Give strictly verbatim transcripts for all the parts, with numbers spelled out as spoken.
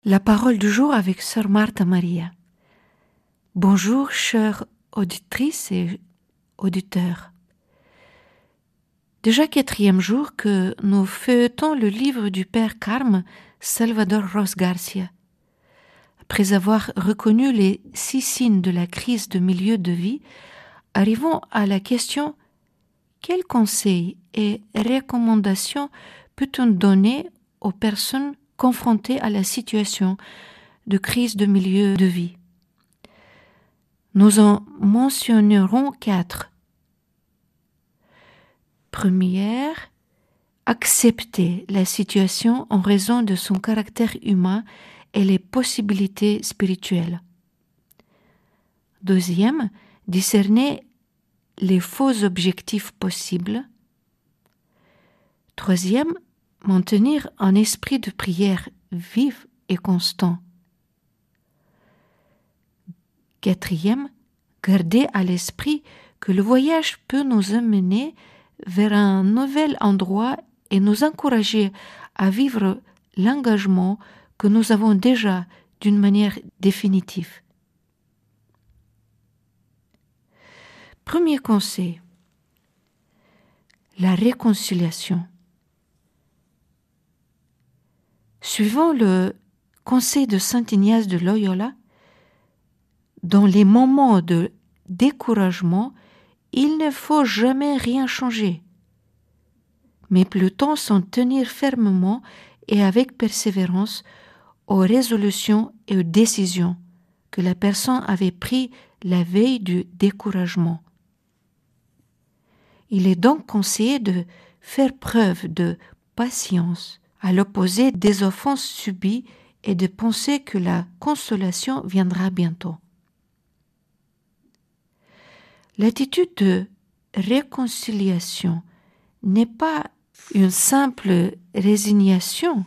La parole du jour avec Sœur Martha Maria. Bonjour, chères auditrices et auditeurs. Déjà quatrième jour que nous feuilletons le livre du Père Carme Salvador Ros Garcia. Après avoir reconnu les six signes de la crise de milieu de vie, arrivons à la question: quels conseils et recommandations peut-on donner aux personnes confrontées à la situation de crise de milieu de vie? Nous en mentionnerons quatre. Première, accepter la situation en raison de son caractère humain et les possibilités spirituelles. Deuxième, discerner les faux objectifs possibles. Troisième, maintenir un esprit de prière vif et constant. Quatrième, garder à l'esprit que le voyage peut nous amener vers un nouvel endroit et nous encourager à vivre l'engagement que nous avons déjà d'une manière définitive. Premier conseil, la réconciliation. Suivant le conseil de saint Ignace de Loyola, dans les moments de découragement, il ne faut jamais rien changer, mais plutôt s'en tenir fermement et avec persévérance aux résolutions et aux décisions que la personne avait prises la veille du découragement. Il est donc conseillé de faire preuve de patience à l'opposé des offenses subies et de penser que la consolation viendra bientôt. L'attitude de réconciliation n'est pas une simple résignation,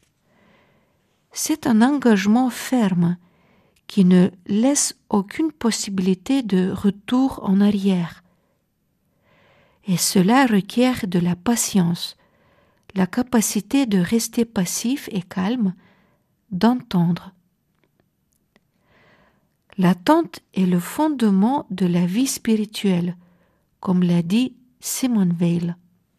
c'est un engagement ferme qui ne laisse aucune possibilité de retour en arrière. Et cela requiert de la patience, la capacité de rester passif et calme, d'entendre. L'attente est le fondement de la vie spirituelle, comme l'a dit Simone Weil.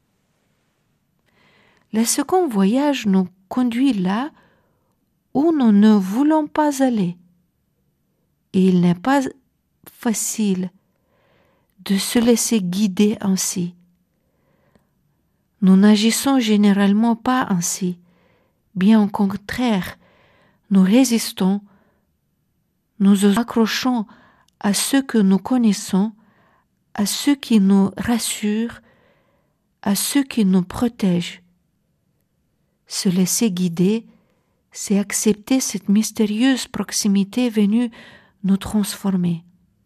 Le second voyage nous conduit là où nous ne voulons pas aller. Et il n'est pas facile de se laisser guider ainsi. Nous n'agissons généralement pas ainsi. Bien au contraire, nous résistons, nous accrochons à ce que nous connaissons, à ce qui nous rassure, à ce qui nous protège. Se laisser guider, c'est accepter cette mystérieuse proximité venue nous transformer.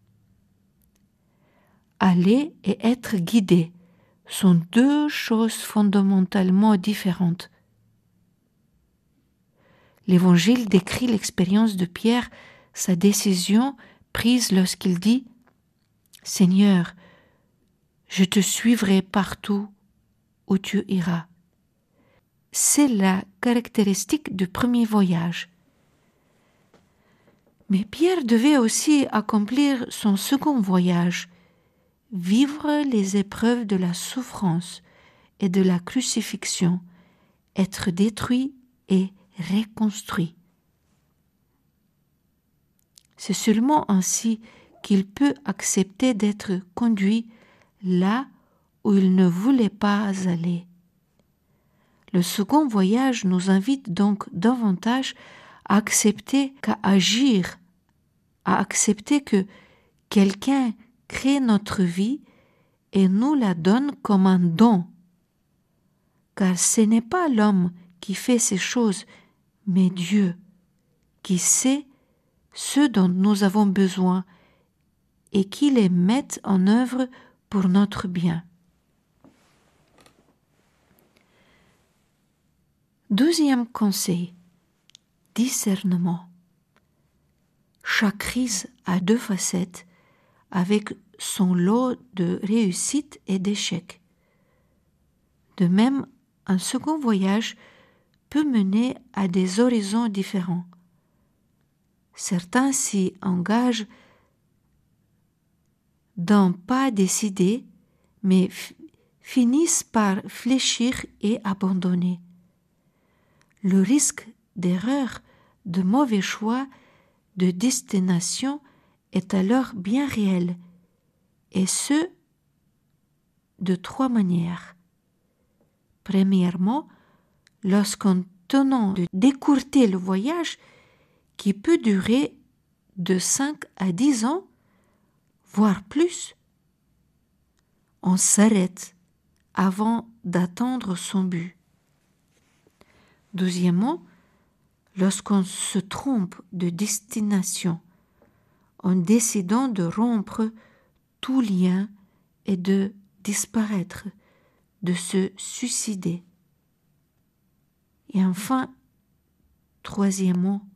Aller et être guidé sont deux choses fondamentalement différentes. L'Évangile décrit l'expérience de Pierre, sa décision prise lorsqu'il dit « Seigneur, je te suivrai partout où tu iras ». C'est la caractéristique du premier voyage. Mais Pierre devait aussi accomplir son second voyage, vivre les épreuves de la souffrance et de la crucifixion, être détruit et reconstruit. C'est seulement ainsi qu'il peut accepter d'être conduit là où il ne voulait pas aller. Le second voyage nous invite donc davantage à accepter qu'à agir, à accepter que quelqu'un crée notre vie et nous la donne comme un don. Car ce n'est pas l'homme qui fait ces choses, mais Dieu, qui sait ce dont nous avons besoin et qui les met en œuvre pour notre bien. Deuxième conseil, discernement. Chaque crise a deux facettes avec son lot de réussites et d'échecs. De même, un second voyage peut mener à des horizons différents. Certains s'y engagent d'un pas décidé, mais f- finissent par fléchir et abandonner. Le risque d'erreur, de mauvais choix, de destination est alors bien réel, et ce, de trois manières. Premièrement, lorsqu'en tenant de décourter le voyage, qui peut durer de cinq à dix ans, voire plus, on s'arrête avant d'atteindre son but. Deuxièmement, lorsqu'on se trompe de destination, en décidant de rompre tout lien et de disparaître, de se suicider. Et enfin, troisièmement,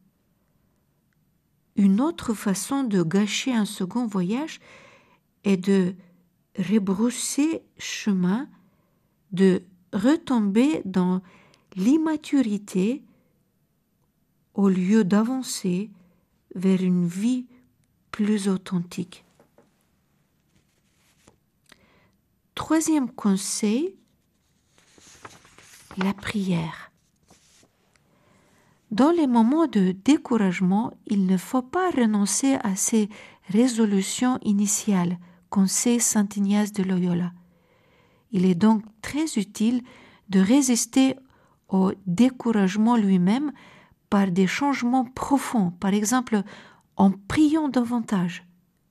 une autre façon de gâcher un second voyage est de rebrousser chemin, de retomber dans l'immaturité au lieu d'avancer vers une vie plus authentique. Troisième conseil, la prière. Dans les moments de découragement, il ne faut pas renoncer à ses résolutions initiales, conseille saint Ignace de Loyola. Il est donc très utile de résister au découragement lui-même par des changements profonds, par exemple en priant davantage.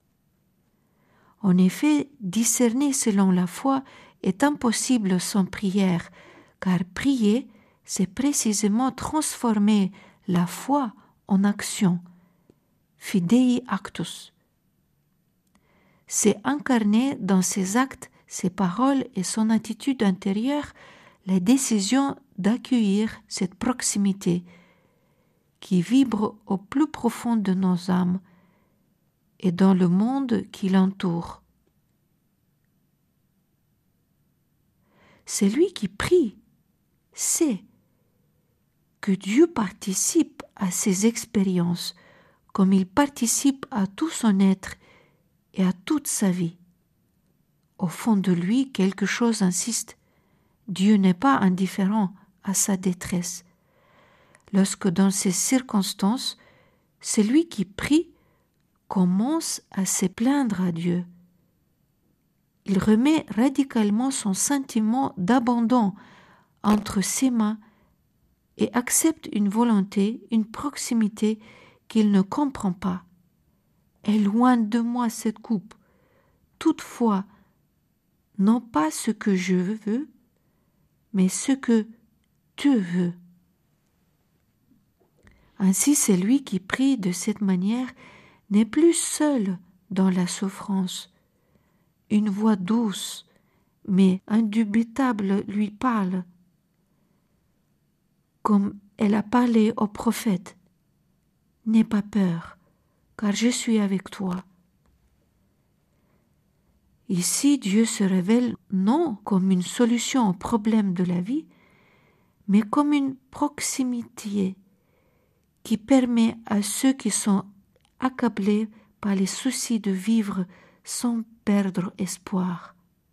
En effet, discerner selon la foi est impossible sans prière, car prier, c'est précisément transformer la foi en action, fidei actus. C'est incarner dans ses actes, ses paroles et son attitude intérieure la décision d'accueillir cette proximité qui vibre au plus profond de nos âmes et dans le monde qui l'entoure. Celui qui prie sait que Dieu participe à ses expériences comme il participe à tout son être et à toute sa vie. Au fond de lui, quelque chose insiste. Dieu n'est pas indifférent à sa détresse. Lorsque dans ces circonstances, celui qui prie commence à se plaindre à Dieu. Il remet radicalement son sentiment d'abandon entre ses mains et accepte une volonté, une proximité qu'il ne comprend pas. Éloigne de moi cette coupe. Toutefois, non pas ce que je veux, mais ce que tu veux. Ainsi, celui qui prie de cette manière n'est plus seul dans la souffrance. Une voix douce, mais indubitable, lui parle, comme elle a parlé au prophète. N'aie pas peur, car je suis avec toi. Ici, Dieu se révèle non comme une solution au problème de la vie, mais comme une proximité qui permet à ceux qui sont accablés par les soucis de vivre sans perdre espoir.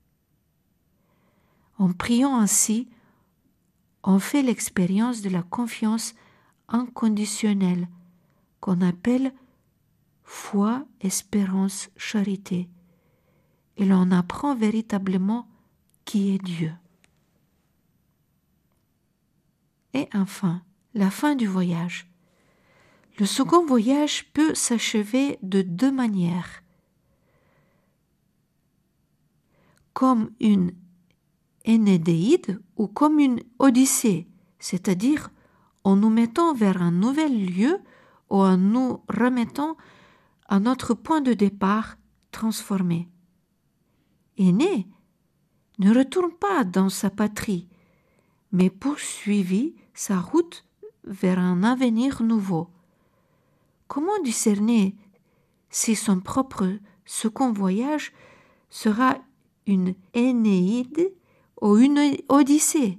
En priant ainsi, on fait l'expérience de la confiance inconditionnelle qu'on appelle foi, espérance, charité, et l'on apprend véritablement qui est Dieu. Et enfin, la fin du voyage. Le second voyage peut s'achever de deux manières. Comme une Énédéide ou comme une Odyssée, c'est-à-dire en nous mettant vers un nouvel lieu ou en nous remettant à notre point de départ transformé. Énée ne retourne pas dans sa patrie, mais poursuivit sa route vers un avenir nouveau. Comment discerner si son propre second voyage sera une Énéide ou une Odyssée?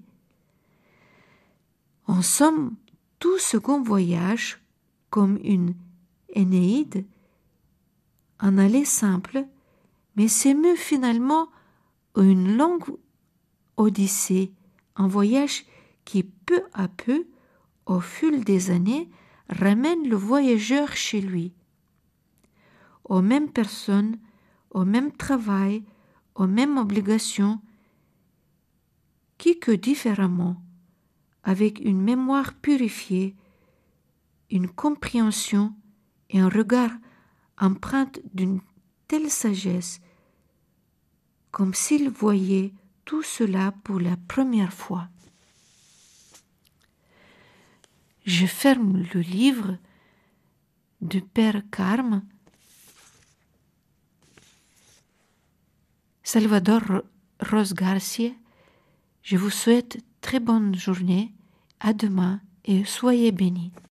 En somme, tout second voyage, comme une Énéide en allait simple, mais s'émeut finalement une longue odyssée, un voyage qui peu à peu, au fil des années, ramène le voyageur chez lui, aux mêmes personnes, au même travail, aux mêmes obligations, qui que différemment, avec une mémoire purifiée, une compréhension et un regard empreinte d'une telle sagesse, comme s'il voyait tout cela pour la première fois. Je ferme le livre du Père Carme. Salvador Ros Garcia, je vous souhaite très bonne journée, à demain et soyez bénis.